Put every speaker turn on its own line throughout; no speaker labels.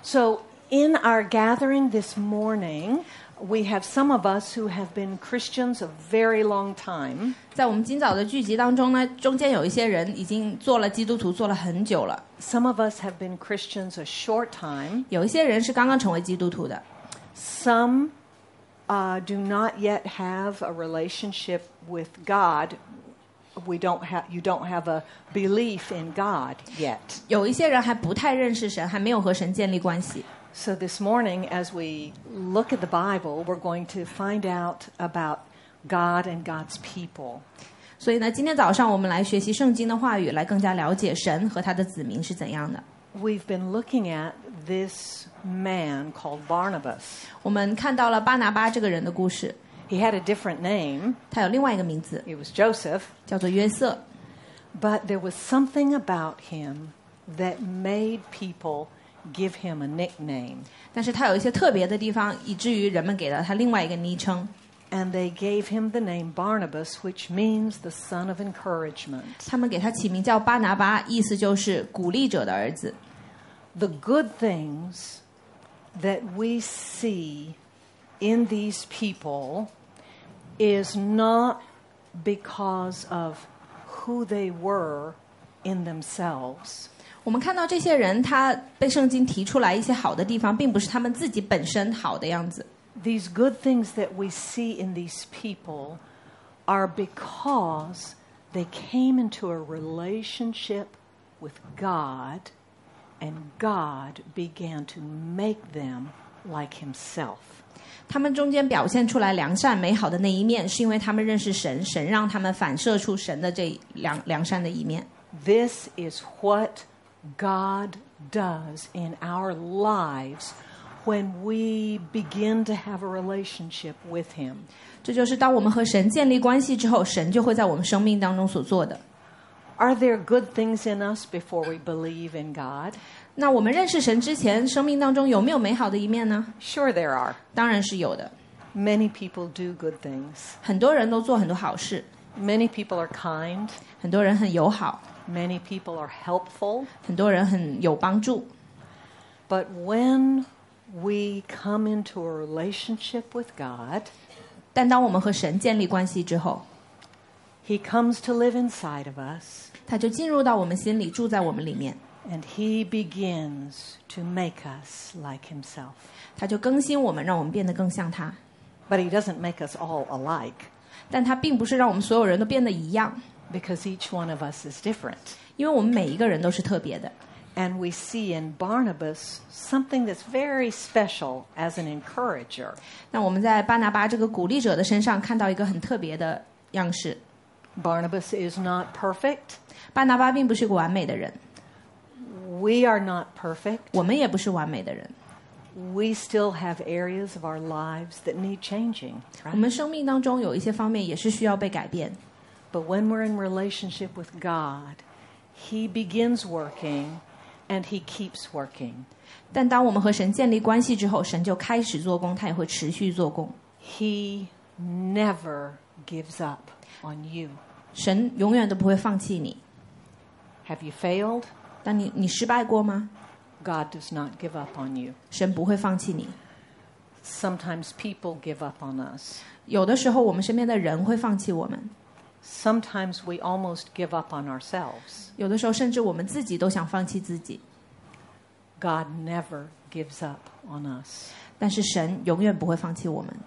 So in our gathering this morning, we have some of us who have been Christians a very long time.
在我们今早的聚集当中呢，中间有一些人已经做了基督徒做了很久了，
Some of us have been Christians a short time.
有一些人是刚刚成为基督徒的，
Some do not yet have a relationship with God. You don't have a belief in God yet.
有一些人还不太认识神，还没有和神建立关系。
So this morning, as we look at the Bible, we're going to find out about God and God's people.
所以呢，今天早上我们来学习圣经的话语，来更加了解神和他的子民是怎样的。
We've been looking at this man called Barnabas.
我们看到了巴拿巴这个人的故事，
He had a different name.
他有另外一个名字，
He was Joseph.
叫做约瑟。
But there was something about him that made people give him a nickname.
但是他有一些特别的地方，以至于人们给了他另外一个昵称。
And they gave him the name Barnabas, which means the son of encouragement.
他们给他起名叫巴拿巴，意思就是鼓励者的儿子。
The good things that we see in these people is not because of who they were in themselves.
我们看到这些人，他被圣经提出来一些好的地方，并不是他们自己本身好的样子。
These good things that we see in these people are because they came into a relationship with God, and God began to make them like himself.
他们中间表现出来良善美好的那一面，是因为他们认识神，神让他们反射出神的这良善的一面。
This is what God does in our lives when we begin to have a relationship with him.
这就是当我们和神建立关系之后，神就会在我们生命当中所做的。
Are there good things in us before we believe in God?
那我们认识神之前，生命当中有没有美好的一面呢？
Sure there are.
当然是有的。
Many people do good things.
很多人都做很多好事，
Many people are kind.
很多人很友好，
Many people are helpful.
很多人很有帮助。
But when we come into a relationship with God,
但当我们和神建立关系之后，
he comes to live inside of us,
他就进入到我们心里，住在我们里面，
and he begins to make us like himself.
他就更新我们，让我们变得更像他。
But he doesn't make us all alike,
但他并不是让我们所有人都变得一样，
because each one of us is different.
因为我们每一个人都是特别的。
And we see in Barnabas something that's very special as an encourager.
那我们在巴拿巴这个鼓励者的身上看到一个很特别的样式。
Barnabas is not perfect.
巴拿巴并不是个完美的人，
We are not perfect.
我们也不是完美的人，
We still have areas of our lives that need changing,
我
right?
们生命当中有一些方面也是需要被改变。
But when we're in relationship with God, he begins working and he keeps working.
但当我们和神建立关系之后，神就开始做工，他也会持续做工。
He never gives up on you.
神永远都不会放弃你。
Have you failed?
当你失败过吗？
God does not give up on you.
神不会放弃你。
Sometimes people give up on us.
有的时候我们身边的人会放弃我们，
Sometimes we almost give up on ourselves.
有的时候甚至我们自己都想放弃自己。
God never gives up on us.
但是神永远不会放弃我们。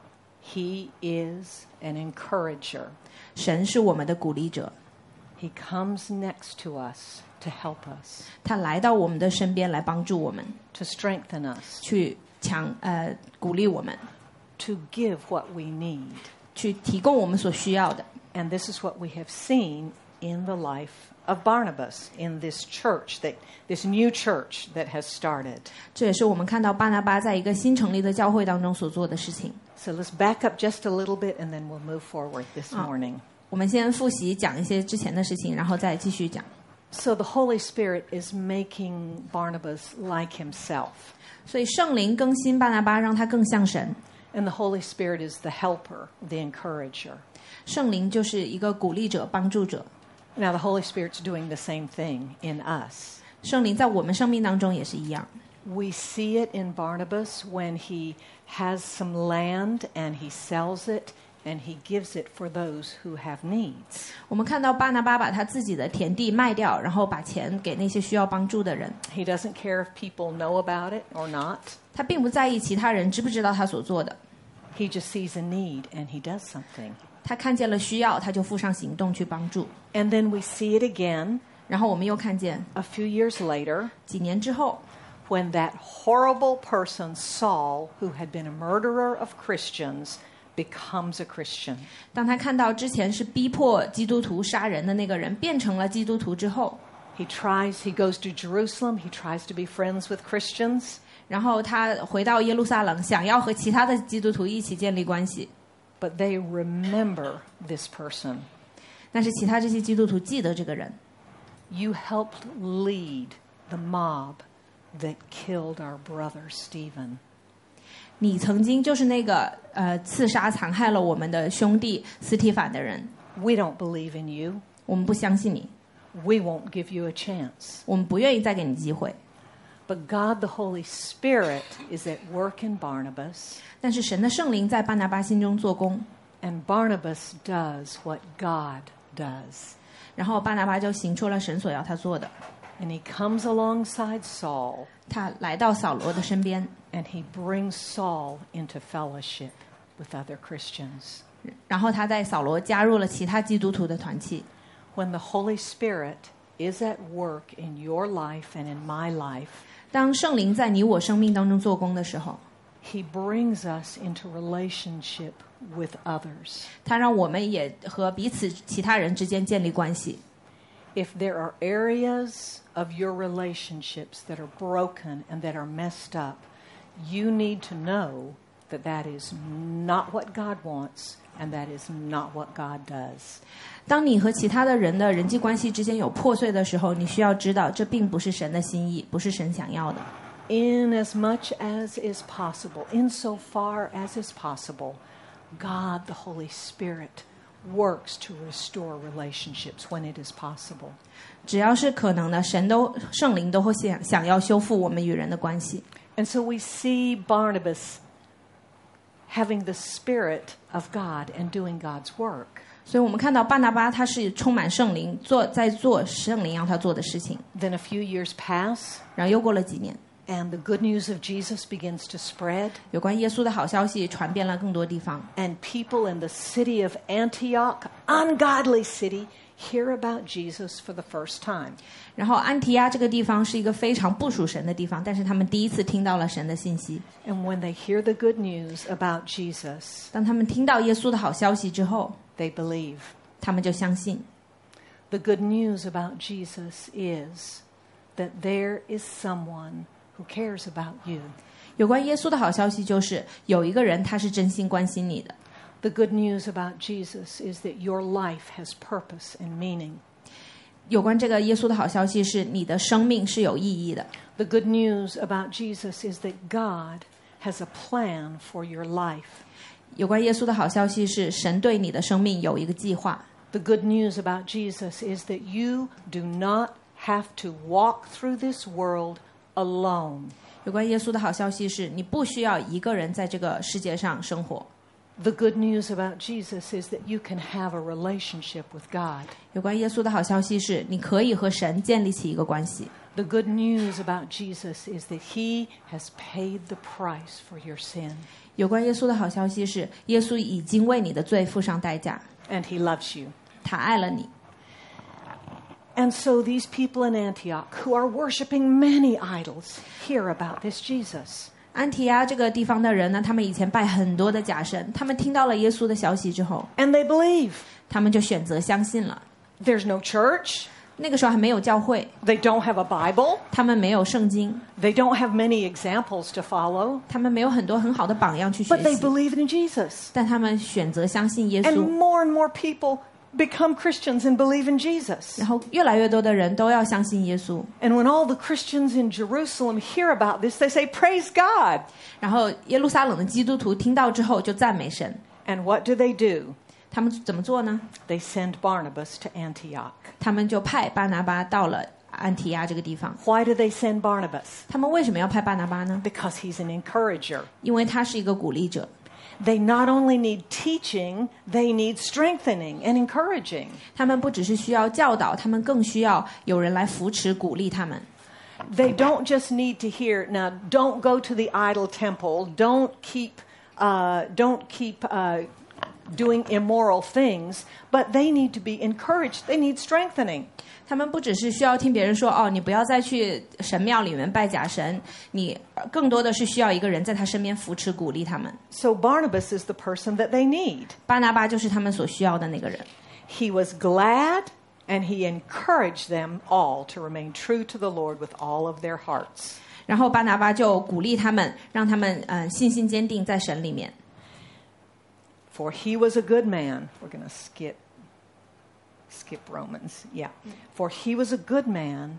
He is an encourager.
神是我们的鼓励者，
He comes next to us to help us,
他来到我们的身边来帮助我们，
to strengthen us,
去鼓励我们，
to give what we need.
去提供我们所需要的。
And this is what we have seen in the life of Barnabas, in this church, this new church that has started.
这也是我们看到巴拿巴在一个新成立的教会当中所做的事情。
So let's back up just a little bit and then we'll move forward this morning.
我们先复习讲一些之前的事情，然后再继续讲。
So the Holy Spirit is making Barnabas like himself.
所以圣灵更新巴拿巴，让他更像神。
And the Holy Spirit is the helper, the encourager.
圣灵就是一个鼓励者、帮助者。
Now the Holy Spirit's doing the same thing in us.
圣灵在我们生命当中也是一样。
We see it in Barnabas when he has some land and he sells it and he gives it for those who have needs.
我们看到巴拿巴把他自己的田地卖掉，然后把钱给那些需要帮助的人。
He doesn't care if people know about it or not.
他并不在意其他人知不知道他所做的。
He just sees a need and he does something.
他看见了需要，他就付上行动去帮助。
And then we see it again
然后我们又看见
a few years later
几年之后，
when that horrible person, Saul, who had been a murderer of Christians, becomes a Christian.
当他看到之前是逼迫基督徒杀人的那个人变成了基督徒之后，
He goes to Jerusalem, he tries to be friends with Christians.
然后他回到耶路撒冷，想要和其他的基督徒一起建立关系。
But they remember this person.
但是其他这些基督徒记得这个人，
You helped lead the mob that killed our brother Stephen.
你曾经就是那个刺杀残害了我们的兄弟斯提反的人。
We don't believe in you.
我们不相信你，
We won't give you a chance.
我们不愿意再给你机会。
But God the Holy Spirit is at work in Barnabas,
但是神的圣灵在巴拿巴心中做工，
and Barnabas does what God does.
然后巴拿巴就行出了神所要他做的。
And he comes alongside Saul,
他来到扫罗的身边，
and he brings Saul into fellowship with other Christians.
然后他在扫罗加入了其他基督徒的团契。
When the Holy Spirit is at work in your life and in my life,
当圣灵在你我生命当中做工的时候，
he brings us into relationship with others.
他让我们也和彼此其他人之间建立关系。
If there are areas of your relationships that are broken and that are messed up, you need to know that that is not what God wants and that is not what God does.
当你和其他的人的人际关系之间有破碎的时候，你需要知道这并不是神的心意，不是神想要的。
In as much as is possible, insofar as is possible, God the Holy Spirit works to restore relationships when it is possible.
只要是可能的，圣灵都会想要修复我们与人的关系。
And so we see Barnabas having the Spirit of God and doing God's work.
所以我们看到巴拿巴他是充满圣灵，在做圣灵让他做的事情。
Then a few years pass,
然后又过了几年，
and the good news of Jesus begins to spread.
有关耶稣的好消息传遍了更多地方，
And people in the city of Antioch, ungodly city, hear about Jesus for the first time.
然后安提阿这个地方是一个非常不属神的地方，但是他们第一次听到了神的信息。
And when they hear the good news about Jesus,
当他们听到耶稣的好消息之后，
they believe.
他们就相信。
The good news about Jesus is that there is someone who cares about you.
有关耶稣的好消息就是有一个人他是真心关心你的。
The good news about Jesus is that your life has purpose and meaning.
有关这个耶稣的好消息是你的生命是有意义的。
The good news about Jesus is that God has a plan for your life.
有关耶稣的好消息是神对你的生命有一个计划。
The good news about Jesus is that you do not have to walk through this world alone.
有关耶稣的好消息是你不需要一个人在这个世界上生活。
The good news about Jesus is that you can have a relationship with God.
有关耶稣的好消息是你可以和神建立起一个关系。
The good news about Jesus is that he has paid the price for your sin.
有关耶稣的好消息是耶稣已经为你的罪付上代价，
And he loves you.
他爱了你。
And so these people in Antioch who are worshiping many idols hear about this Jesus.
安提阿这个地方的人呢，他们以前拜很多的假神，他们听到了耶稣的消息之后，
And they believe.
他们就选择相信了。
There's no church.
那个时候还没有教会，
They don't have a Bible.
他们没有圣经，
They don't have many examples to follow.
他们没有很多很好的榜样去学
But they
习，
believe in Jesus.
但他们选择相信耶
And
稣。
more and more people become Christians and believe in Jesus.
然后越来越多的人都要相信耶稣。
And when all the Christians in Jerusalem hear about this, they say, "Praise God."
然后耶路撒冷的基督徒听到之后就赞美神。
And what do?
他们怎么做呢？
They send Barnabas to Antioch.
他们就派巴拿巴到了安提亚这个地方。
Why do they send Barnabas?
他们为什么要派巴拿巴呢？
Because he's an encourager.
因为他是一个鼓励者。
They not only need teaching, they need strengthening and encouraging.
他们不只是需要教导，他们更需要有人来扶持鼓励他们。
They don't just need to hear, now don't go to the idol temple, don't keep doing immoral things, but they need to be encouraged. They need strengthening.
他们不只是需要听别人说哦，你不要再去神庙里面拜假神，你更多的是需要一个人在他身边扶持鼓励他们。
So Barnabas is the person that they need.
巴拿巴就是他们所需要的那个人。
He was glad and he encouraged them all to remain true to the Lord with all of their hearts.
然后巴拿巴就鼓励他们，让他们信心坚定在神里面。
For he was a good man. We're going to skip Romans. Yeah. For he was a good man,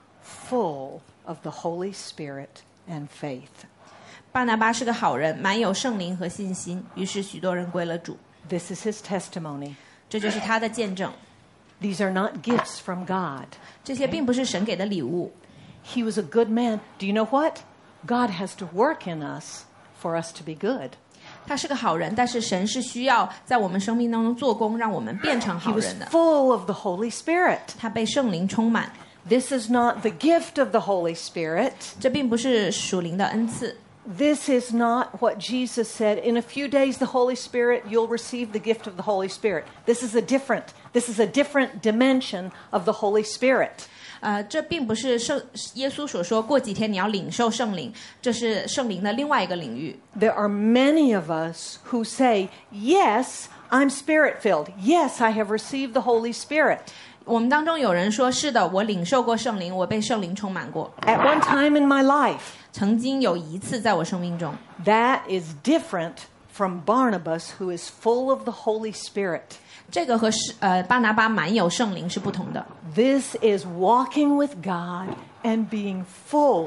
full of the Holy Spirit and faith.
巴拿巴是个好人，满有圣灵和信心，于是许多人归了主。
This is his testimony.
这就是他的见证。
These are not gifts from God.
这些并不是神给的礼物。
He was a good man. Do you know what? God has to work in us for us to be good.
他是个好人，但是神是需要在我们生命当中做工，让我们变成
He
好
was
人的。
full of the Holy Spirit.
他被圣灵充满，
This is not the gift of the Holy Spirit.
这并不是属灵的恩赐。
This is not what Jesus said. In a few days, the Holy Spirit, you'll receive the gift of the Holy Spirit. This is a different dimension of the Holy Spirit.
这并不是耶稣所说过几天你要领受圣灵，这是圣灵的另外一个领域。
There are many of us who say, yes, I'm Spirit-filled. Yes, I have received the Holy Spirit.
我们当中有人说是的，我领受过圣灵，我被圣灵充满过。
At one time in my life,
曾经有一次在我生命中，
that is different from Barnabas, who is full of the Holy Spirit.
这个和巴拿巴满有圣灵是不同的。
This is walking with God and being full,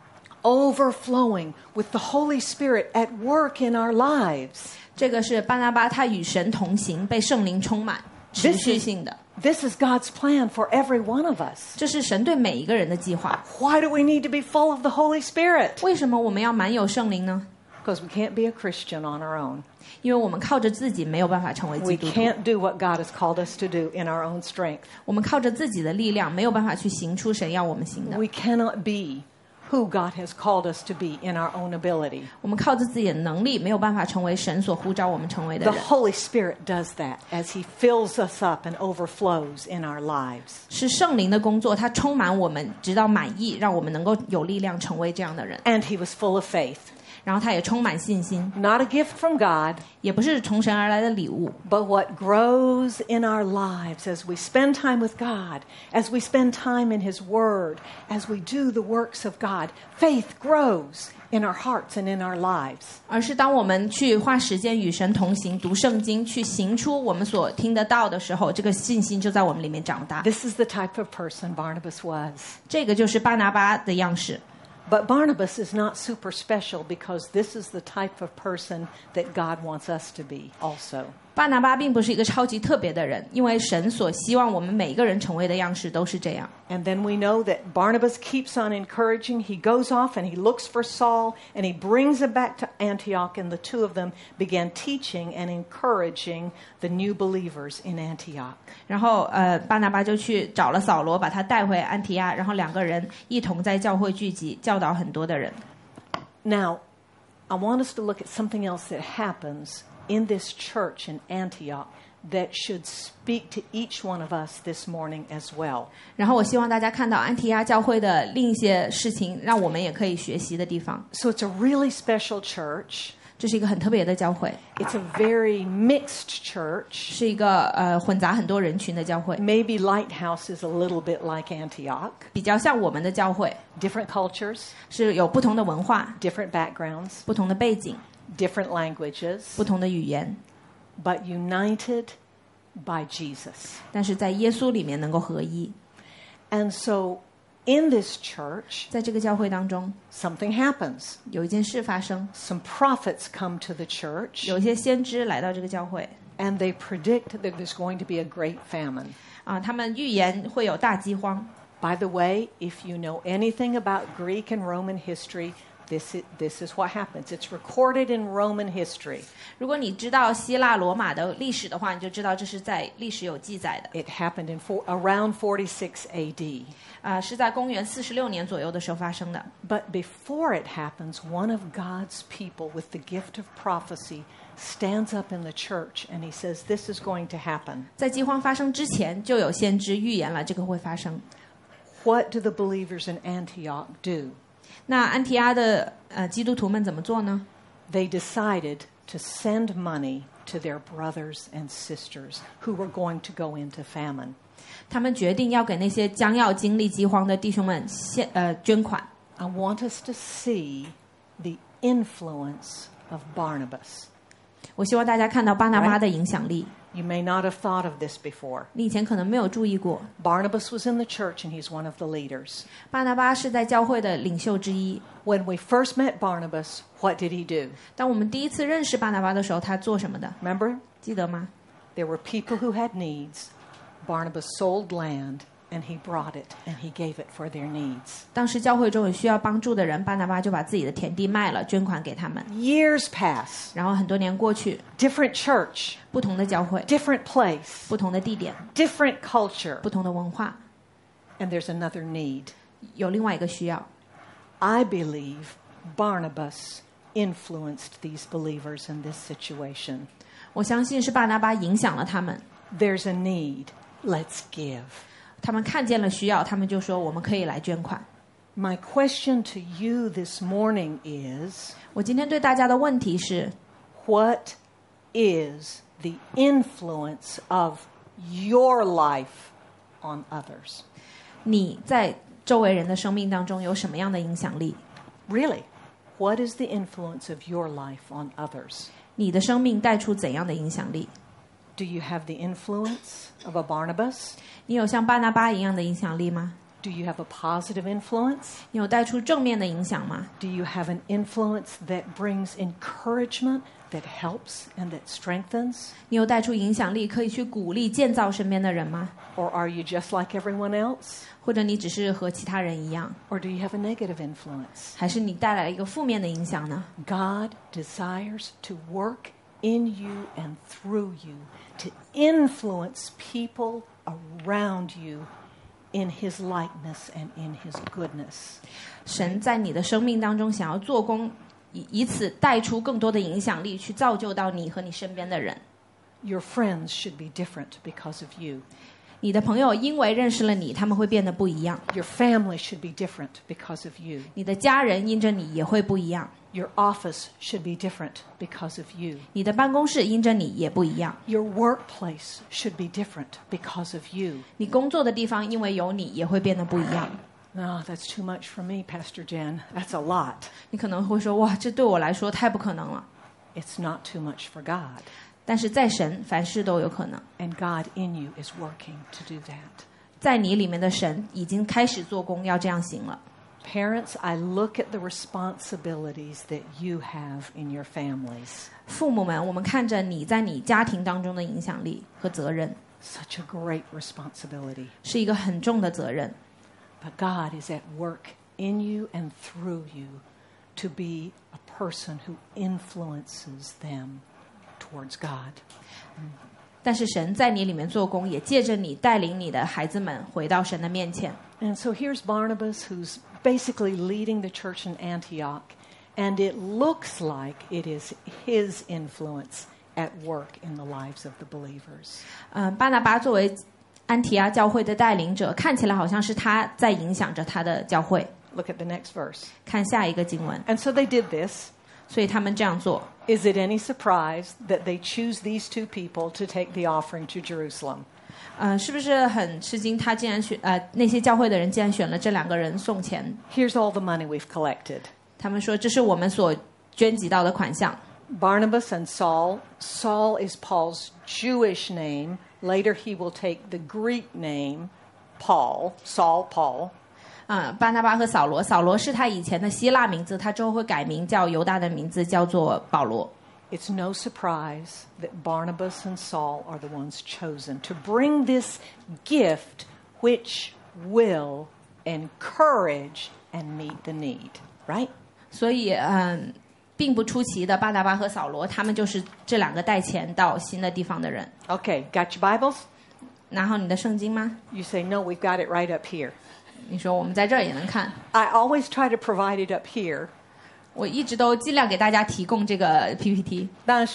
overflowing with the Holy Spirit at work in our lives.
这个是巴拿巴他与神同行，被圣灵充满，持续性的。
This is God's plan for every one of us.
这是神对每一个人的计划。
Why do we need to be full of the Holy Spirit?
为什么我们要满有圣灵呢？
Because we can't be a Christian on our own.
因为我们靠着自己没有办法成为
We
基督徒，
can't do what God has called us to do in our own strength.
我们靠着自己的力量没有办法去行出神要我们行的。
We cannot be who God has called us to be in our own ability.
我们靠着自己的能力没有办法成为神所呼召我们成为的
The
人。
Holy Spirit does that as He fills us up and overflows in our lives.
是圣灵的工作，它充满我们，直到满意，让我们能够有力量成为这样的人。
And He was full of faith.
然后他也充满信心，
Not a gift from God,
也不是从神而来的礼物，
but what grows in our lives as we spend time with God, as we spend time in His Word, as we do the works of God. Faith grows in our hearts and in our lives.
而是当我们去花时间与神同行，读圣经，去行出我们所听得到的时候，这个信心就在我们里面长大。
This is the type of person Barnabas was.
这个就是巴拿巴的样式。
But Barnabas is not super special because this is the type of person that God wants us to be also.
巴拿巴并不是一个超级特别的人，因为神所希望我们每一个人成为的样式都是这样。
And then we know that Barnabas keeps on encouraging. He goes off and he looks for Saul and he brings him back to Antioch, and the two of them began teaching and encouraging the new believers in Antioch.
然后巴拿巴就去找了扫罗，把他带回安提亚，然后两个人一同在教会聚集，教导很多的人。
Now, I want us to look at something else that happens in this church in Antioch that should speak to each one of us this morning as well.
然后我希望大家看到安提亚教会的另一些事情，让我们也可以学习的地方。
So it's a really special church.
这是一个很特别的教会，
It's a very mixed church.
是一个混杂很多人群的教会，
Maybe Lighthouse is a little bit like Antioch.
比较像我们的教会，
Different cultures,
是有不同的文化、
different backgrounds,
不同的背景、
different languages,
不同的语言，
but united by Jesus.
但是在耶稣里面能够合一。
And so in this church,
在这个教会当中，
something happens.
有一件事发生，
Some prophets come to the church
有一些先知来到这个教会
and they predict that there's going to be a great famine.
啊，他们预言会有大饥荒。
By the way, if you know anything about Greek and Roman history, this is what happens. It's recorded in Roman history.
如果你知道希腊罗马的历史的话，你就知道这是在历史有记载的。
It happened in around 46 AD.
是在公元46年左右的时候发生的。
But before it happens, one of God's people with the gift of prophecy stands up in the church and he says, this is going to happen.
在饥荒发生之前，就有先知预言了这个会发生。
What do the believers in Antioch do?
那安提阿的基督徒们怎么做呢？
They decided to send money to their brothers and sisters who were going to go into famine.
他们决定要给那些将要经历饥荒的弟兄们捐款。
I want us to see the influence of Barnabas.
我希望大家看到巴拿巴的影响力。
You may not have thought of this before.
你以前可能没有注意过，
Barnabas was in the church and he's one of the leaders.
巴拿巴是在教会的领袖之一。
When we first met Barnabas, what did he do?
当我们第一次认识巴拿巴的时候，他做什么的？
Remember?
记得吗？
There were people who had needs. Barnabas sold land and he brought it and he gave it for their needs.
当时教会中有需要帮助的人，巴拿巴就把自己的田地卖了，捐款给他们。
Years pass.
然后很多年过去，
Different church,
不同的教会、
different place,
不同的地点、
different culture,
不同的文化，
and there's another need.
有另外一个需要。
I believe Barnabas influenced these believers in this situation.
我相信是巴拿巴影响了他们，
There's a need. Let's give.
他们看见了需要，他们就说我们可以来捐款。
My question to you this morning is,
我今天对大家的问题是，
what is the influence of your life on others?
你在周围人的生命当中有什么样的影响力？
Really, what is the influence of your life on others?
你的生命带出怎样的影响力？
Do you have the influence of a Barnabas?
你有像巴拿巴一样的影响力吗？
Do you have a positive influence?
你有带出正面的影响吗？
Do you have an influence that brings encouragement, that helps and that strengthens?
你有带出影响力，可以去鼓励、建造身边的人吗？
Or are you just like everyone else?
或者你只是和其他人一样？
Or do you have a negative influence?
还是你带来了一个负面的影响呢？
God desires to work in you and through you to influence people around you in His likeness and in His goodness.
神在你的生命当中想要做工，以此带出更多的影响力，去造就到你和你身边的人。
Your friends should be different because of you.
你的朋友因为认识了你，他们会变得不一样。
Your family should be different because of you.
你的家人因着你也会不一样。
Your office should be different because of you.
你的办公室因着你也不一样。
Your workplace should be different because of you.
你工作的地方因为有你也会变得不一样。
No, that's too much for me, Pastor Jen. That's a lot.
你可能会说，哇，这对我来说太不可能了。
It's not too much for God.
但是在神，凡事都有可能。
And God in you is working to do that.
在你里面的神已经开始做工，要这样行了。
Parents, I look at the responsibilities that you have in your families.
父母们，我们看着你在你家庭当中的影响力和责任，
Such a great responsibility.
是一个很重的责任。
But God is at work in you and through you to be a person who influences them towards God.
但是神在你里面做工，也借着你带领你的孩子们回到神的面前。
And so here's Barnabas, who's basically leading the church in Antioch, and it looks like it is his influence at work in the lives of the believers.
巴拿巴作为安提阿教会的带领者，看起来好像是他在影响着他的教会。
Look at the next verse.
看下一个经文，
And so they did this.
所以他们这样做。
Is it any surprise that they choose these two people to take the offering to Jerusalem?
是不是很吃惊？他竟然那些教会的人竟然选了这两个人送钱。
Here's all the money we've collected.
他们说这是我们所捐集到的款项。
Barnabas and Saul. Saul is Paul's Jewish name. Later he will take the Greek name Paul. Saul, Paul.
巴拿巴和扫罗，扫罗是他以前的希腊名字，他之后会改名叫犹大的名字，叫做保罗。
It's no surprise that Barnabas and Saul are the ones chosen to bring this gift which will encourage and meet the need, right?
所以并不出奇的，巴拿巴和扫罗他们就是这两个带钱到新的地方的人。
Okay, got your Bibles?
拿好你的圣经吗？
You say, no, we've got it right up here.
你说我们在这儿也能看。
I always try to provide it up here.
我一直都尽量给大家提供这个 PPT， 但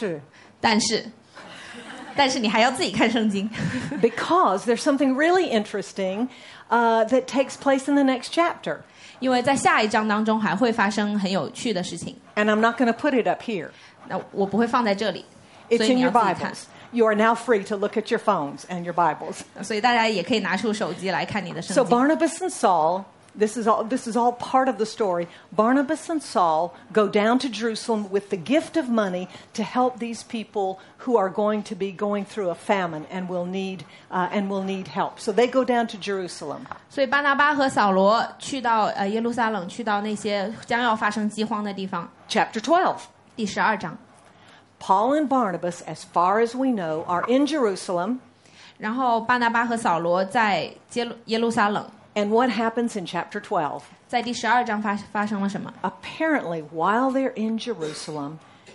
是你还要自己看圣经。
because there's something really interesting that takes place in the next chapter.
因为在下一章当中还会发生很有趣的事情。
And I'm not going to put it up here.
那我不会放在这里，
It's
所以
in
你要
your
自己看。
Bibles. You are now free to look at your phones and your Bibles.
所以大家也可以拿出手机来看你的圣
So
经。
Barnabas and Saul, this is all part of the story. Barnabas and Saul go down to Jerusalem with the gift of money to help these people who are going to be going through a famine and will need help. So they go down to Jerusalem.
所以巴拿巴和扫罗去到耶路撒冷，去到那些将要发生饥荒的地方。
Chapter 12.
第12章。
Paul and Barnabas, as far as we know, are in Jerusalem.
然后巴拿巴和扫罗在耶路撒冷。
And what happens in chapter 12?
在第12章发生了什么？
Apparently, while they're in Jerusalem,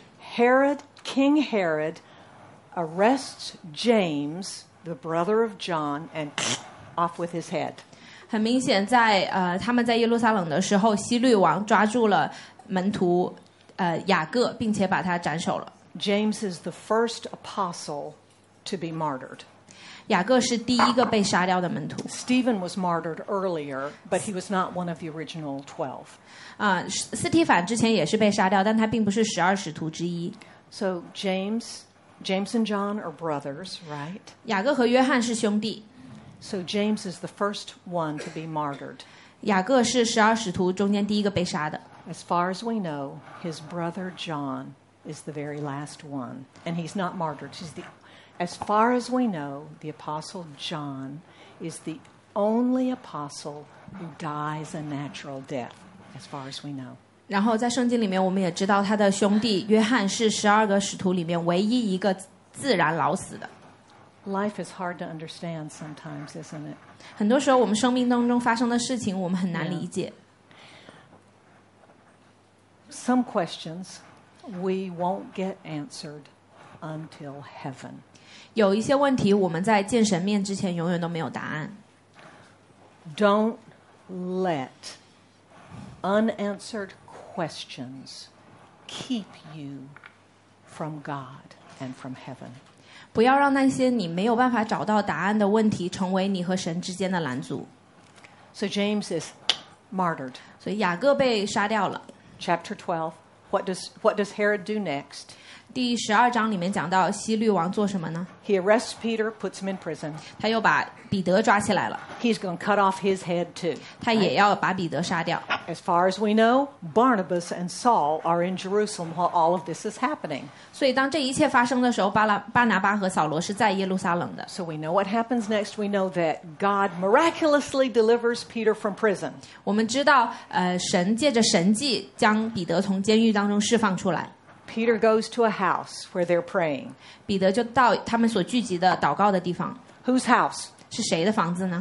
King Herod, arrests James, the brother of John, and off with his head.
很明显他们在耶路撒冷的时候，希律王抓住了门徒雅各，并且把他斩首了。
James is the first apostle to be martyred.
雅各是第一个被杀掉的门徒。
Stephen was martyred earlier, but he was not one of the original 12.
斯提反之前也是被杀掉，但他并不是12使徒之一。
So James and John are brothers, right?
雅各和约翰是兄弟，
So James is the first one to be martyred.
雅各是12使徒中间第一个被杀的。
As far as we know, his brother John is the very last one, and he's not martyred. As far as we know, the apostle John is the only apostle who dies a natural death, as far as we know.
然后在圣经里面，我们也知道他的兄弟约翰是12个使徒里面唯一一个自然老死的。
Life is hard to understand sometimes, isn't it?
很多时候，我们生命当中发生的事情，我们很难理解。
Some questions we won't get answered until heaven.
有一些问题，我们在见神面之前永远都没有答案。
Don't let unanswered questions keep you from God and from heaven.
不要让那些你没有办法找到答案的问题成为你和神之间的拦阻。
So James is martyred.
所以雅各被杀掉了。
Chapter 12. What does Herod do next?
第12章里面讲到希律王做什么呢？
He arrests Peter, puts him in prison.
他又把彼得抓起来了，
He's going to cut off his head too.
他也要把彼得杀掉。
As far as we know, Barnabas and Saul are in Jerusalem while all of this is happening.
所以当这一切发生的时候，巴拿巴和扫罗是在耶路撒冷的。
So we know what happens next. We know that God miraculously delivers Peter from prison.
我们知道，神借着神迹将彼得从监狱当中释放出来。
Peter goes to a house where they're praying.
彼得就到他们所聚集的祷告的地方。
Whose house?
是谁的房子呢？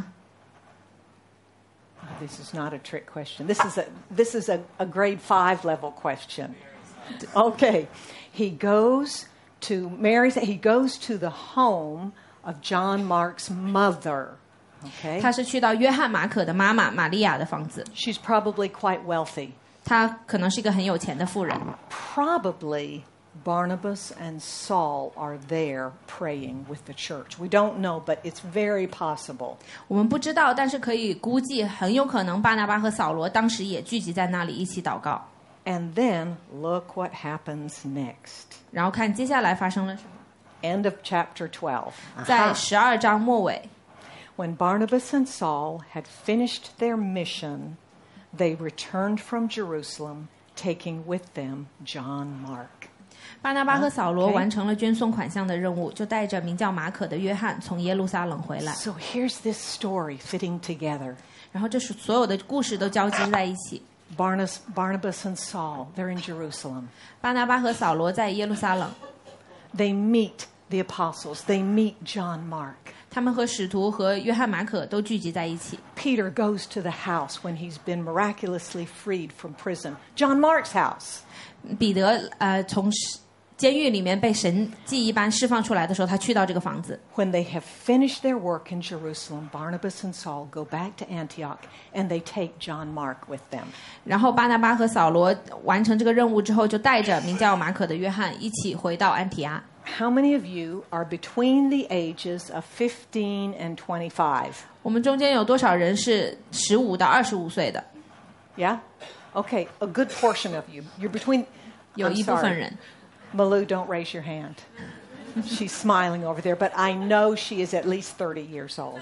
This is not a trick question. This is a grade 5 level question. Okay. He goes to the home of John Mark's mother. Okay.
他是去到约翰马可的妈妈玛利亚的房子。
She's probably quite wealthy.
她可能是一个很有钱的妇人。
Probably Barnabas and Saul are there praying with the church. We don't know, but it's very possible.
我们不知道，但是可以估计，很有可能巴拿巴和扫罗当时也聚集在那里一起祷告。
And then look what happens next.
然后看接下来发生了什么。
End of chapter 12.
在12章末尾，
When Barnabas and Saul had finished their mission, they returned from Jerusalem, taking with them John Mark.
巴拿巴和扫罗完成了捐送款项的任务，就带着名叫马可的约翰从耶路撒冷回来。
So here's this story fitting together.
然后这是所有的故事都交织在一起。
Barnabas and Saul, they're in Jerusalem.
巴拿巴和扫罗在耶路撒冷，
They meet the apostles. They meet John Mark.
他们和使徒和约翰马可都聚集在一起。
Peter goes to the house when he's been miraculously freed from prison. John Mark's house.
彼得从监狱里面被神迹一般释放出来的时候，他去到这个房子。
When they have finished their work in Jerusalem, Barnabas and Saul go back to Antioch, and they take John Mark with them.
然后巴拿巴和扫罗完成这个任务之后，就带着名叫马可的约翰一起回到安提阿。
How many of you are between the ages of 15 and 25?
我们中间有多少人是15到25岁的？
Yeah? Okay, a good portion of you. You're between...
有
I'm
一部分
sorry.
人。
Malou, don't raise your hand. She's smiling over there, but I know she is at least 30 years old.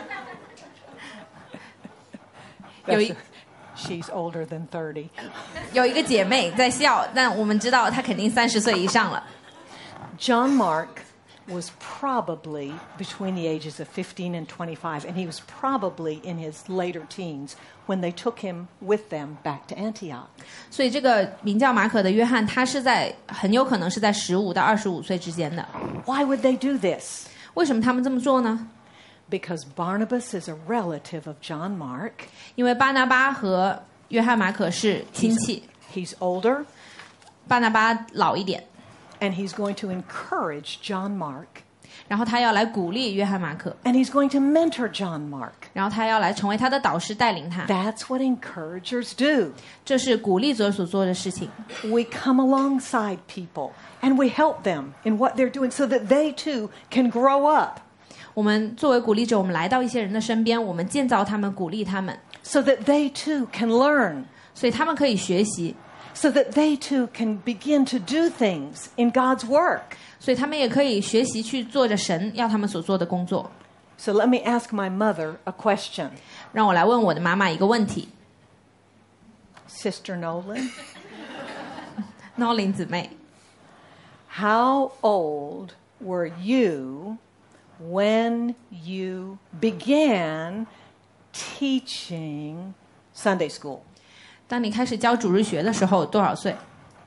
That's she's older than 30.
有一个姐妹在笑，但我们知道她肯定30岁以上了。
John Mark was probably between the ages of 15 and 25, and he was probably in his later teens when they took him with them back to Antioch.
所以这个名叫马可的约翰，他是很有可能是在15到25岁之间的。
Why would they do this?
为什么他们这么做呢？
Because Barnabas is a relative of John Mark.
因为巴拿巴和约翰马可是亲戚，
He's older,
巴拿巴老一点，
and he's going to encourage John Mark,
然后他要来鼓励约翰马可，
and he's going to mentor John Mark.
然后他要来成为他的导师，带领他。
That's what encouragers do.
这是鼓励者所做的事情。
We come alongside people, and we help them in what they're doing so that they too can grow up,
我们作为鼓励者，我们来到一些人的身边，我们建造他们，鼓励他们，
so that they too can learn,
所以他们可以学习，
so that they too can begin to do things in God's work.
所以他们也可以学习去做着神要他们所做的工作。
So let me ask my mother a question.
让我来问我的妈妈一个问题，
Sister Nolan,
Nolan 姊妹，
how old were you when you began teaching Sunday school?
当你开始教主日学的时候多少岁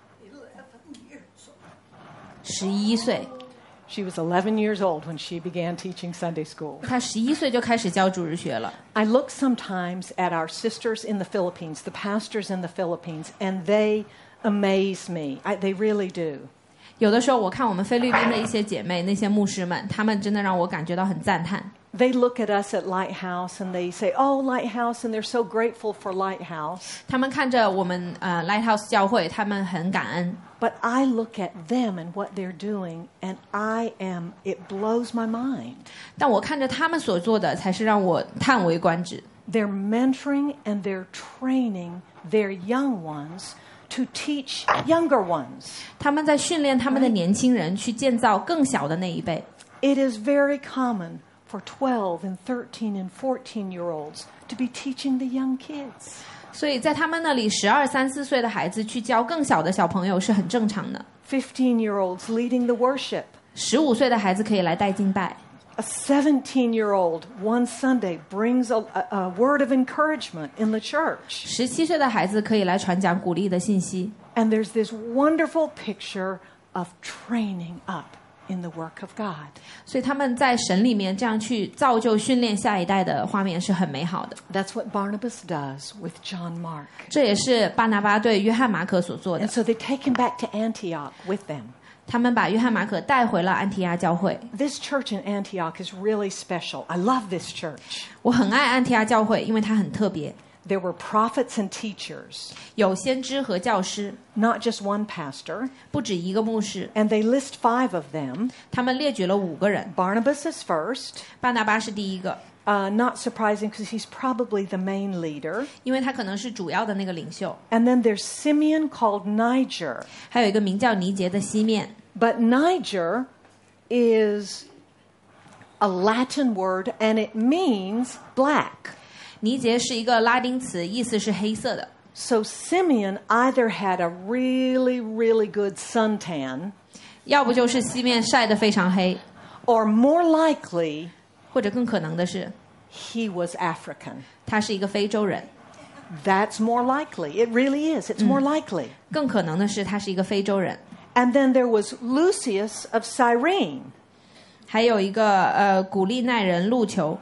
？11岁。
She was 11 years old when she began teaching Sunday school.
她11岁就开始教主日学了。
I look sometimes at our sisters in the Philippines, the pastors in the Philippines, and they amaze me. They really do.
有的时候我看我们菲律宾的一些姐妹，那些牧师们，她们真的让我感觉到很赞叹。
They look at us at Lighthouse and they say, "Oh, Lighthouse," and they're so grateful for Lighthouse.
他们看着我们Lighthouse 教会，他们很感恩。
But I look at them and what they're doing, and it blows my mind.
但我看着他们所做的，才是让我叹为观止。
They're mentoring and they're training their young ones to teach younger ones.
他们在训练他们的年轻人，去建造更小的那一辈。
It is very common for 12 and 13 and 14-year-olds to be teaching the young kids.
所以在他们那里，12、13岁的孩子去教更小的小朋友是很正常的。
15-year-olds leading the worship.
15岁的孩子可以来带敬拜。
A 17-year-old one Sunday brings a word of encouragement in the church.
17岁的孩子可以来传讲鼓励的信息。
And there's this wonderful picture of training up in the work of God.
所以他们在神里面这样去造就训练下一代的画面是很美好的。
That's what Barnabas does with John Mark.
这也是巴拿巴对约翰马可所做的
And。so they take him back to Antioch with them.
他们把约翰马可带回了安提阿教会。
This church in Antioch is really special. I love this church.
我很爱安提阿教会，因为它很特别，
There were prophets and teachers,
有先知和教师，
not just one pastor.
不止一个牧师。
And they list 5 of them.
他们列举了5个人，
Barnabas is first.
巴拿巴是第一个，
Not surprising because he's probably the main leader.
因为他可能是主要的那个领袖。
And then there's Simeon called Niger.
还有一个名叫尼杰的西面，
But Niger is a Latin word and it means black.
尼杰是一个拉丁词，意思是黑色的。
So Simeon either had a really, really good suntan,
要不就是西面晒得非常黑，
or more likely,
或者更可能的是，
he was African.
他是一个非洲人。
That's more likely. It really is. It's more likely.
更可能的是，他是一个非洲人。
And then there was Lucius of Cyrene.
还有一个古利奈人路球。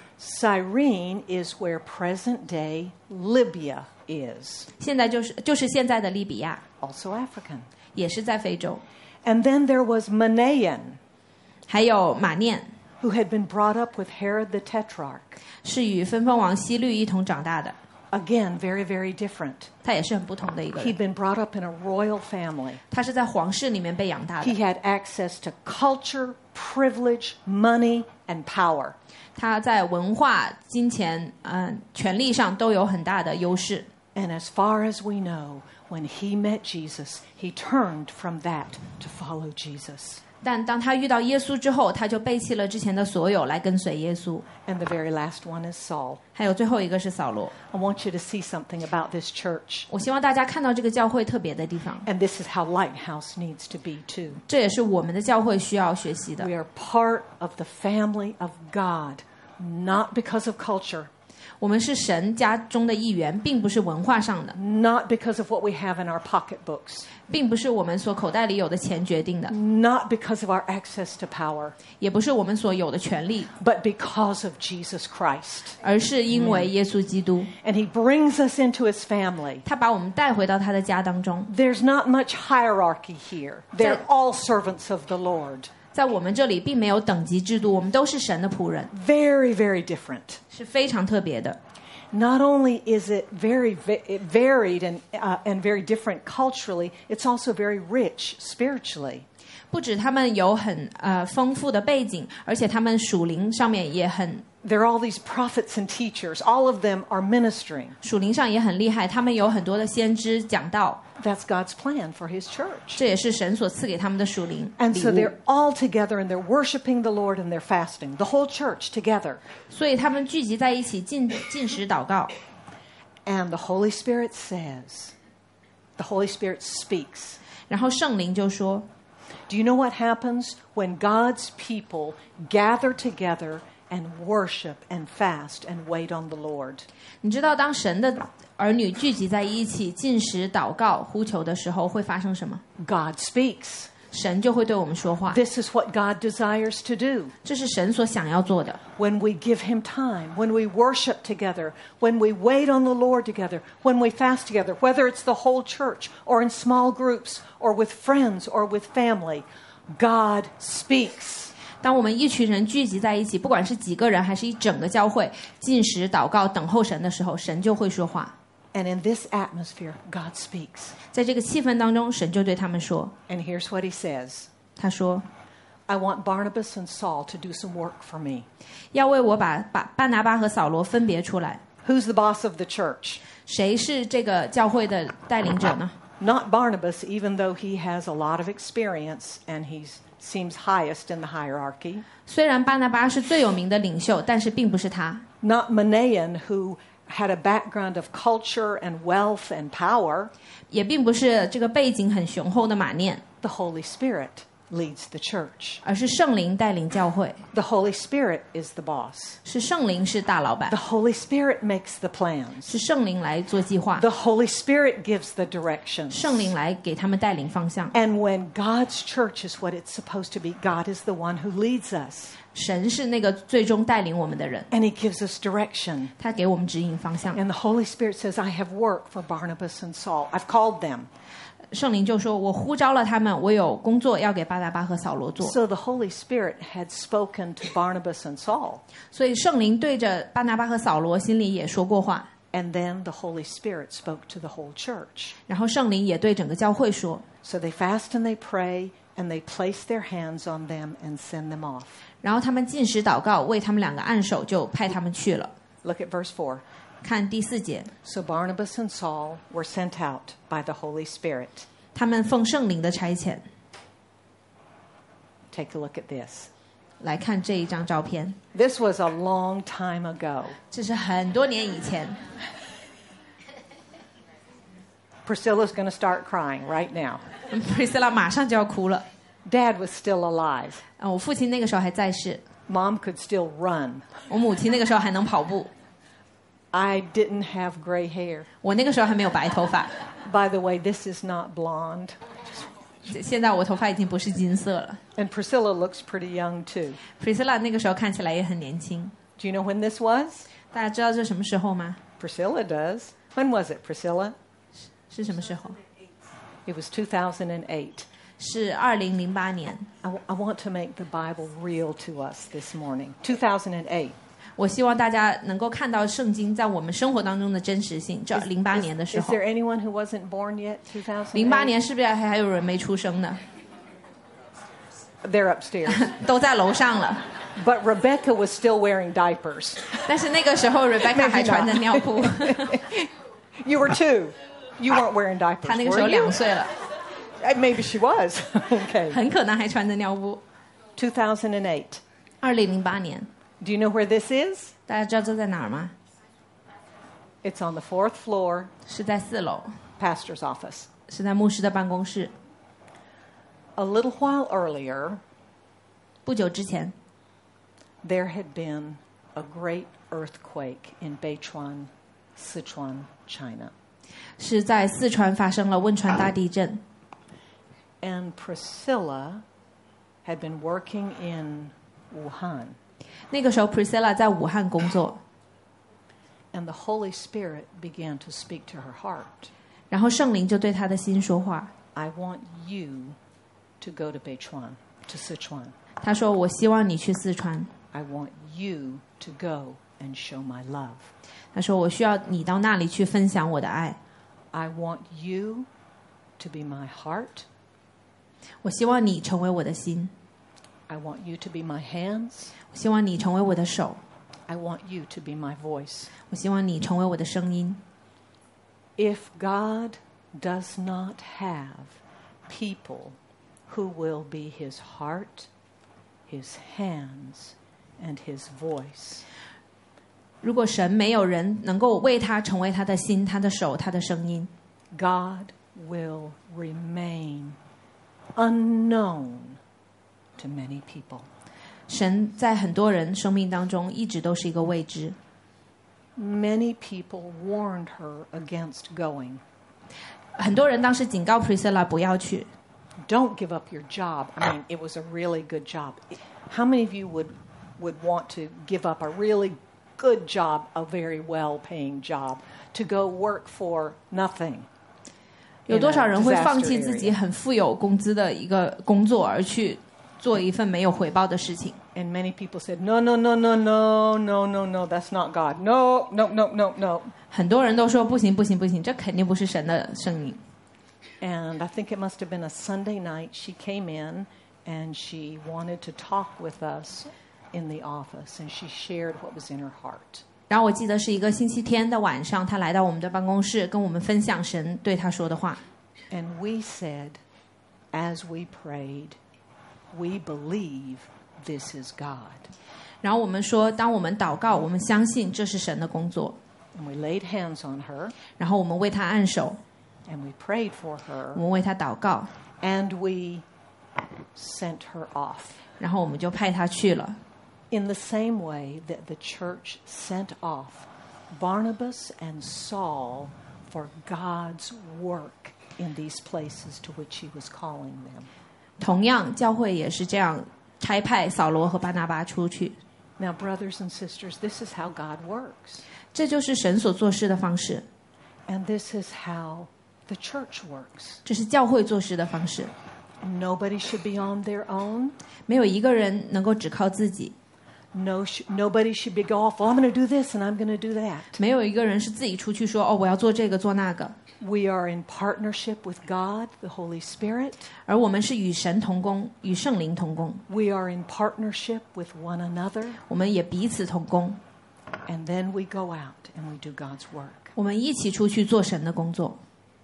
Cyrene is where present-day Libya is.
现在就是现在的利比亚，
Also African.
也是在非洲。
And then there was Manaen,
还有马念，
who had been brought up with Herod the Tetrarch.
是与分封王希律一同长大的，
Again, very, very different.
他也是很不同的一个
He'd
人。
been brought up in a royal family.
他是在皇室里面被养大
He
的，
had access to culture, privilege, money, and power.
他在文化、金钱、权力上都有很大的优势。
And as far as we know, when he met Jesus, he turned from that to follow Jesus.
但当他遇到耶稣之后，他就背弃了之前的所有，来跟随耶稣。
And the very last one is Saul.
还有最后一个是扫罗。
I want you to see something about this church.
我希望大家看到这个教会特别的地方，
And this is how Lighthouse needs to be too.
这也是我们的教会需要学习的
We。are part of the family of God, not because of culture,
我们是神家中的一员，并不是文化上的，
not because of what we have in our pocketbooks,
并不是我们所口袋里有的钱决定的，
not because of our access to power,
也不是我们所有的权利，
but because of Jesus Christ.
而是因为耶稣基督，
And he brings us into his family.
他把我们带回到他的家当中。
There's not much hierarchy here. They're
So-
all servants of the Lord.
在我们这里并没有等级制度，我们都是神的仆人，
Very, very different.
是非常特别的。
Not only is it very varied and very different culturally, it's also very rich spiritually.
不止他们有很丰富的背景，而且他们属灵上面也很
There are all these prophets and teachers. All of them are ministering.
属灵上也很厉害，他们有很多的先知讲道，
That's God's plan for his church.
这也是神所赐给他们的属灵
And
礼
so
物。
they're all together and they're worshiping the Lord and they're fasting. The whole church together.
所以他们聚集在一起进食祷告，
And the Holy Spirit says, the Holy Spirit speaks.
然后圣灵就说，
Do you know what happens when God's people gather together and worship and fast and wait on the Lord?
你知道当神的儿女聚集在一起进食祷告呼求的时候会发生什么？
God speaks.
神就会对我们说话，
This is what God desires to do.
这是神所想要做的。
When we give him time, when we worship together, when we wait on the Lord together, when we fast together, whether it's the whole church or in small groups or with friends or with family, God speaks.
当我们一群人聚集在一起，不管是几个人还是一整个教会，进食祷告等候神的时候，神就会说话。
And in this atmosphere, God speaks.
在这个气氛当中，神就对他们说，
And here's what he says.
他说
I want Barnabas and Saul to do some work for me.
要为我把巴拿巴和扫罗分别出来。
Who's the boss of the church?
谁是这个教会的带领者呢？
Not Barnabas, even though he has a lot of experience and he seems highest in the hierarchy.
虽然巴拿巴是最有名的领袖，但是并不是他。
Not Manaen, who had a background of culture and wealth and power.
也并不是这个背景很雄厚的马念，
The Holy Spirit leads the church.
而是圣灵带领教会，
The Holy Spirit is the boss.
是圣灵是大老板
The，Holy Spirit makes the plans.
是圣灵来做计划，
The Holy Spirit gives the directions.
圣灵来给他们带领方向。
And when God's church is what it's supposed to be, God is the one who leads us.
神是那个最终带领我们的人，
And he gives us direction.
他给我们指引方向。
And the Holy Spirit says, I have work for Barnabas and Saul. I've called them.
圣灵就说：“我呼召了他们，我有工作要给巴拿巴和扫罗做。
So the Holy Spirit had spoken to Barnabas and Saul. ”
所以圣灵对着巴拿巴和扫罗心里也说过话，
And then the Holy Spirit spoke to the whole church.
然后圣灵也对整个教会说。
So they fast and they pray and they place their hands on them and send them off.
然后他们进食祷告，为他们两个按手，就派他们去了。
Look at verse 4.
看第4节，
So Barnabas and Saul were sent out by the Holy Spirit.
他们奉圣灵的差遣。
Take a look at this.
来看这一张照片，
This was a long time ago.
这是很多年以前。
Priscilla's going to start crying right now.
Priscilla 马上就要哭了。
Dad was still alive.
我父亲那个时候还在世，
Mom could still run.
我母亲那个时候还能跑步，
I didn't have gray hair.
我那个时候还没有白头发。
By the way, this is not blonde.
现在我头发已经不是金色了。
And Priscilla looks pretty young too.
Priscilla 那个时候看起来也很年轻。
Do you know when this was?
大家知道这什么时候吗？
Priscilla does. When was it, Priscilla?
是什么时候？
It was 2008.
是2008年。
I want to make the Bible real to us this morning. 2008.
我希望大家能够看到圣经在我们生活当中的真实性。这08年的时
Is
候
there anyone who wasn't born yet?
，08
2008.
年是不是还有人没出生呢？
They're upstairs.
都在楼上了。
But Rebecca was still wearing diapers.
但是那个时候 Rebecca 还穿着尿布。
You were 2. You weren't wearing diapers.
她那个时候
were you?
2岁了，
Maybe she was. Okay.
很可能还穿着尿布。
2008.
2008年，
Do you know where this is?
大家知道这在哪儿吗？
It's on the 4th floor,
是在4楼，
pastor's office.
是在牧师的办公室。
A little while earlier,
不久之前，
there had been a great earthquake in Beichuan, Sichuan, China.
是在四川发生了汶川大地震。
And Priscilla had been working in Wuhan.
那个时候 Priscilla 在武汉工作，
And the Holy Spirit began to speak to her heart.
然后圣灵就对她的心说话。
I want you to go to Beichuan, to Sichuan.
他说：“我希望你去四川。
I want you to go and show my love. ”
他说：“我需要你到那里去分享我的爱。
I want you to be my heart.
我希望你成为我的心，
I want you to be my hands.
我希望你成为我的手，
I want you to be my voice.
我希望你成为我的声音。
If God does not have people who will be his heart, his hands, and his voice,
如果神没有人能够为他成为他的心、他的手、他的声音，
God will remain unknown to many people.
神在很多人生命当中一直都是一个未知。
Many people warned her against going.
很多人当时警告 Priscilla 不要去，
Don't give up your job. I mean, it was a really good job. How many of you would want to give up a really good job, a very well-paying job, to go work for nothing?
有多少人会放弃自己很富有工资的一个工作，而去做一份没有回报的事情？
And many people said, no, no, no, no, no, no, no, no, that's not God. No, no, no, no, no.
很多人都说不行不行不行，这肯定不是神的声音。
And I think it must have been a Sunday night. She came in and she wanted to talk with us in the office, and she shared what was in her heart.
然后我记得是一个星期天的晚上，他来到我们的办公室，跟我们分享神对他说的话。
And we said, as we prayed, we believe this is God.
然后我们说，当我们祷告，我们相信这是神的工作。
And we laid hands on her,
然后我们为他按手，
and we prayed for
我
her,
们为他祷告，
and we sent her off.
然后我们就派他去了。
In the same way that the church sent off Barnabas and Saul for God's work in these places to which he was calling them.
同样，教会也是这样差派扫罗和巴拿巴出去。
Now, brothers and sisters, this is how God works.
这就是神所做事的方式，
And this is how the church works.
这是教会做事的方式。
Nobody should be on their own.
没有一个人能够只靠自己，
Nobody should be go off, well, I'm going to do this and I'm going to do that.
没有一个人是自己出去说哦，我要做这个做那个。
We are in partnership with God, the Holy Spirit.
而我们是与神同工，与圣灵同工，
We are in partnership with one another.
我们也彼此同工，
And then we go out and we do God's work.
我们一起出去做神的工作。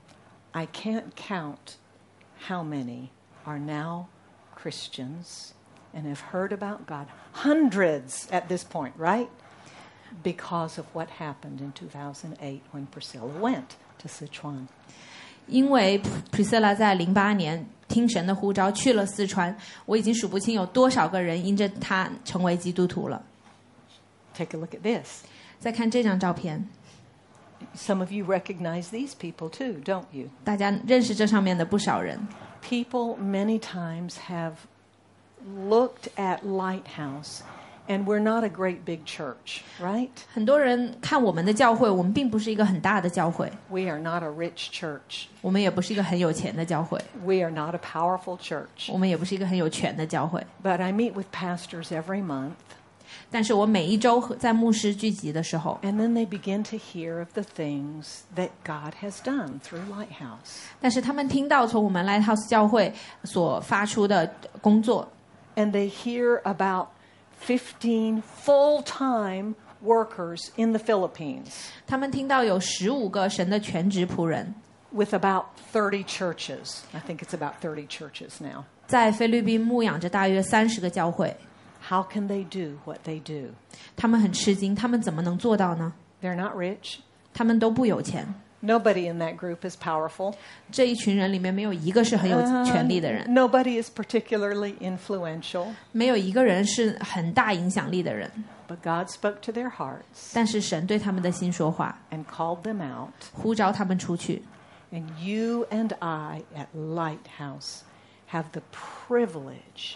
I can't count how many are now Christians and have heard about God. Hundreds at this point, right? Because of what happened in 2008 when Priscilla went to Sichuan.
因为 Priscilla 在08年听神的呼召去了四川，我已经数不清有多少个人因着他成为基督徒了。
Take a look at this.
再看这张照片，
Some of you recognize these people too, don't you?
大家认识这上面的不少人。
People many times have looked at Lighthouse, and we're not a great big church, right?
很多人看我们的教会，我们并不是一个很大的教会，
We are not a rich church.
我们也不是一个很有钱的教会，
We are not a powerful church.
我们也不是一个很有权的教会。
But I meet with pastors every month,
但是我每一周在牧师聚集的时候，
and then they begin to hear of the things that God has done through Lighthouse.
但是他们听到从我们 Lighthouse 教会所发出的工作，
And they hear about 15 full-time workers in the Philippines
他们听到有15个神的全职仆人，
with about 30 churches. I think it's about 30 churches now.
在菲律宾牧养着大约30个教会。
How can they do what they do?
他们很吃惊，他们怎么能做到呢？
They're not rich.
他们都不有钱，
Nobody in that group is powerful.
这一群人里面没有一个是很有权力的人，
Nobody is particularly influential.
没有一个人是很大影响力的人。
But God spoke to their hearts
但是神对他们的心说话，
and called them out.
呼召他们出去。
And you and I at Lighthouse have the privilege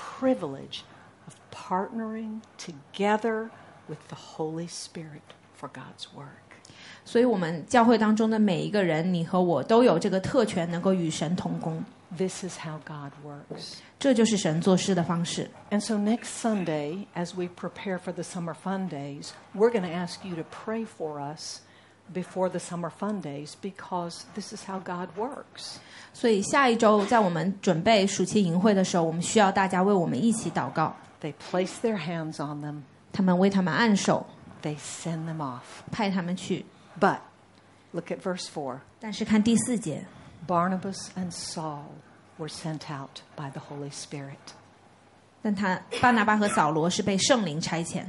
of partnering together with the Holy Spirit for God's work.
所以我们教会当中的每一个人，你和我都有这个特权，能够与神同工。
This is how God works.
这就是神做事的方式。
And so next Sunday, as we prepare for the Summer Fun Days, we're going to ask you to pray for us before the Summer Fun Days because this is how God works.
所以下一周在我们准备暑期营会的时候，我们需要大家为我们一起祷告。
They place their hands on them.
他们为他们按手，
They send them off.
派他们去。
But look at verse 4.
但是看第4节，
Barnabas and Saul were sent out by the Holy Spirit.
但巴拿巴和扫罗是被圣灵差遣。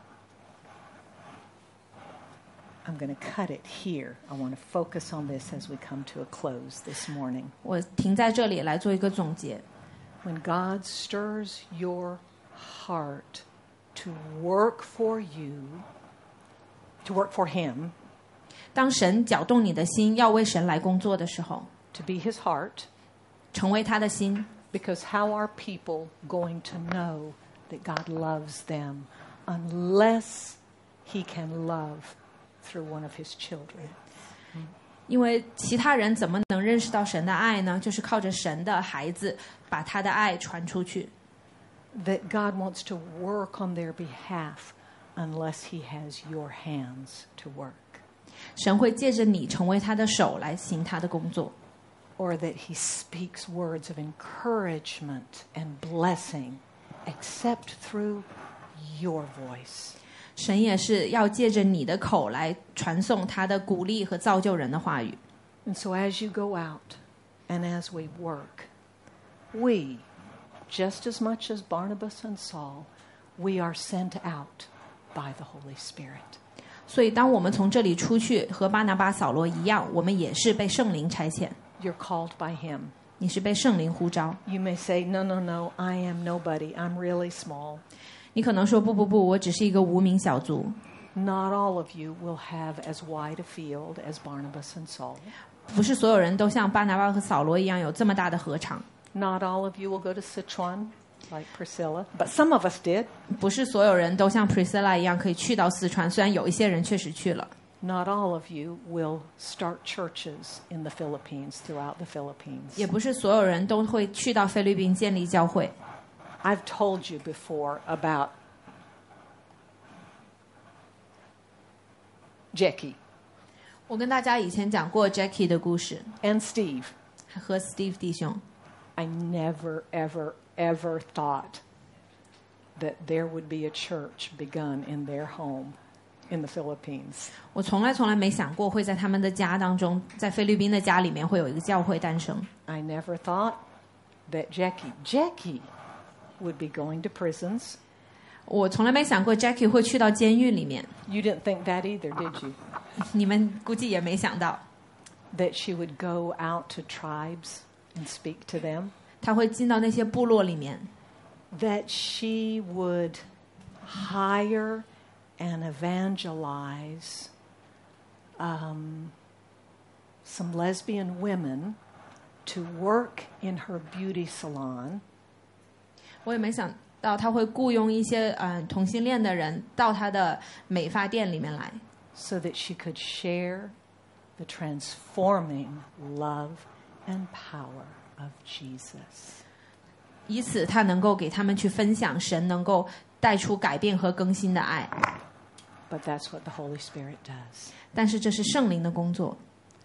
I'm going to cut it here. I want to focus on this as we come to a close this morning.
我停在这里来做一个总结。
When God stirs your heart to work for you, to work for Him,
当神搅动你的心，要为神来工作的时候，
to be His heart,
成为他的心。
because how are people going to know that God loves them unless He can love through one of His children?
因为其他人怎么能认识到神的爱呢？就是靠着神的孩子把他的爱传出去。
That God wants to work on their behalf unless He has your hands to work.
神会借着你成为他的手来行他的工作，
Or that He speaks words of encouragement and blessing except through your voice.
神也是要借着你的口来传送他的鼓励和造就人的话语。
And so as you go out and as we work, we, just as much as Barnabas and Saul, we are sent out by the Holy Spirit.
所以当我们从这里出去，和巴拿巴、扫罗一样，我们也是被圣灵差遣。
You're called by Him.
你是被圣灵呼召。
You may say, no, no, no, I am nobody. I'm really small.
你可能说不，我只是一个无名小卒。
Not all of you will have as wide a field as Barnabas and Saul.
不是所有人都像巴拿巴和扫罗一样有这么大的合场，
Not all of you will go to Sichuan like Priscilla, but some of us did.
不是所有人都像 Priscilla 一样可以去到四川，虽然有一些人确实去了。
Not all of you will start churches in the Philippines, throughout the Philippines.
也不是所有人都会去到菲律宾建立教会。
I've told you before about Jackie
我跟大家以前讲过 Jackie 的故事，
and Steve.
和 Steve 弟兄。
I never, ever, ever thought that there would be a church begun in their home in the Philippines.
我从来没想过会在他们的家当中，在菲律宾的家里面会有一个教会诞生。
I never thought that Jackie would be going to prisons.
我从来没想过 Jackie 会去到监狱里面，
You didn't think that either, did you?
你们估计也没想到，
That she would go out to tribes and speak to them.
他会进到那些部落里面，
That she would hire and evangelize some lesbian women to work in her beauty salon.
我也没想到他会雇佣一些同性恋的人到他的美发店里面来，
so that she could share the transforming love and power of Jesus.
以此他能够给他们去分享神能够带出改变和更新的爱。
But that's what the Holy Spirit does.
但是这是圣灵的工作，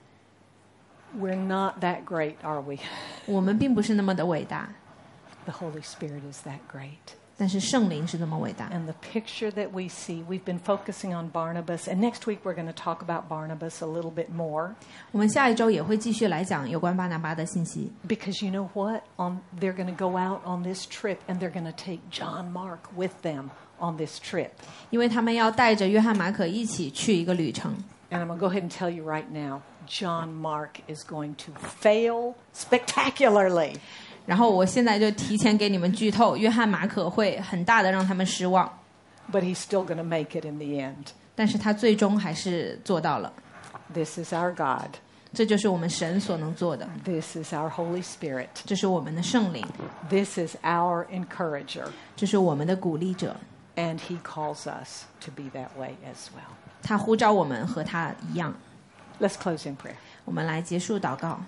We're not that great, are we?
我们并不是那么的伟大，
The Holy Spirit is that great.
但是圣灵是那么伟大。
And the picture that we see, we've been focusing on Barnabas, and next week we're going to talk about Barnabas a little bit more.
我们下一周也会继续来讲有关巴拿巴的信息，
Because you know what? They're going to go out on this trip, and they're going to take John Mark with them on this trip.
因为他们要带着约翰马可一起去一个旅程。
And I'm going to go ahead and tell you right now, John Mark is going to fail spectacularly.
然后我现在就提前给你们剧透，约翰马可会很大的让他们失望，
But he's still going to make it in the end.
但是他最终还是做到了。
This is our God.
这就是我们神所能做的，
This is our Holy Spirit.
这是我们的圣灵，
This is our encourager.
这是我们的鼓励者。
And he calls us to be that way as well.
他呼召我们和他一样。
Let's close in prayer.
我们来结束祷告。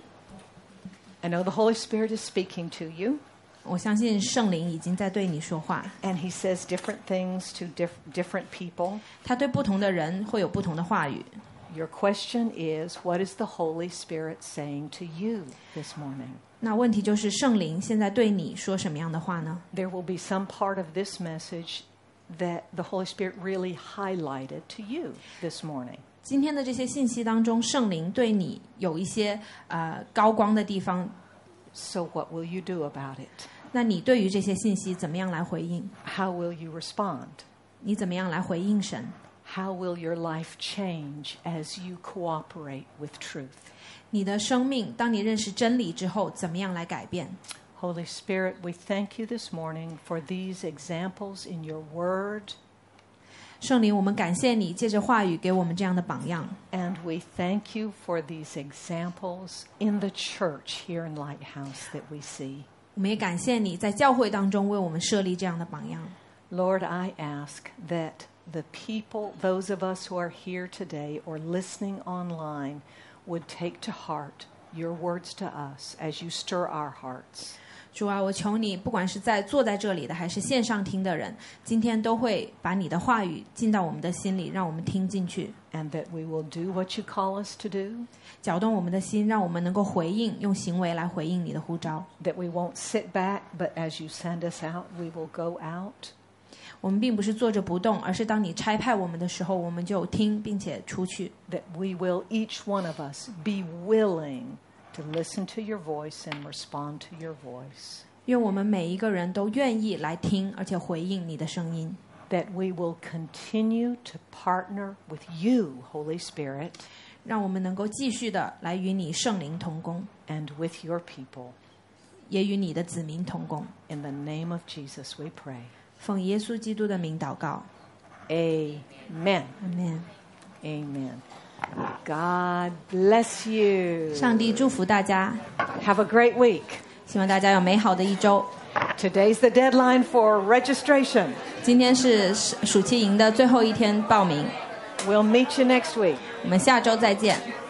I know the Holy Spirit is speaking to you,
我相信圣灵已经在对你说话，
and he says different things to different people.
他对不同的人会有不同的话语。
Your question is, what is the Holy Spirit saying to you this morning?
那问题就是圣灵现在对你说什么样的话呢？
There will be some part of this message that the Holy Spirit really highlighted to you this morning.
今天的这些信息当中，圣灵对你有一些高光的地方，
So what will you do about it?
那你对于这些信息怎么样来回应？
How will you respond?
你怎么样来回应神？
How will your life change as you cooperate with truth?
你的生命，当你认识真理之后，怎么样来改变？
Holy Spirit, we thank you this morning for these examples in your word,
圣灵，我们感谢你借着话语给我们这样的榜样，
and we thank you for these examples in the church here in Lighthouse that we see.
我们也感谢你在教会当中为我们设立这样的榜样。
Lord, I ask that the people, those of us who are here today or listening online, would take to heart your words to us as you stir our hearts.
主啊，我求你，不管是坐在这里的，还是线上听的人，今天都会把你的话语进到我们的心里，让我们听进去，
And that we will do what you call us to do,
搅动我们的心，让我们能够回应，用行为来回应你的呼召。
that we won't sit back, but as you send us out, we will go out.
我们并不是坐着不动，而是当你差派我们的时候，我们就听并且出去。
That we will, each one of us, be willing to listen to your voice and respond to your voice.
愿我们每一个人都愿意来听，而且回应你的声音。
That we will continue to partner with you, Holy Spirit,
让我们能够继续的来与你圣灵同工，
and with your people.
也与你的子民同工。
In the name of Jesus we pray.
奉耶稣基督的名祷告，
Amen.
Amen。
Amen. God bless you.
上帝祝福大家，
Have a great week.
希望大家有美好的一周。
Today's the deadline for registration.
今天是暑期营的最后一天报名，
We'll meet you next week.
我们下周再见。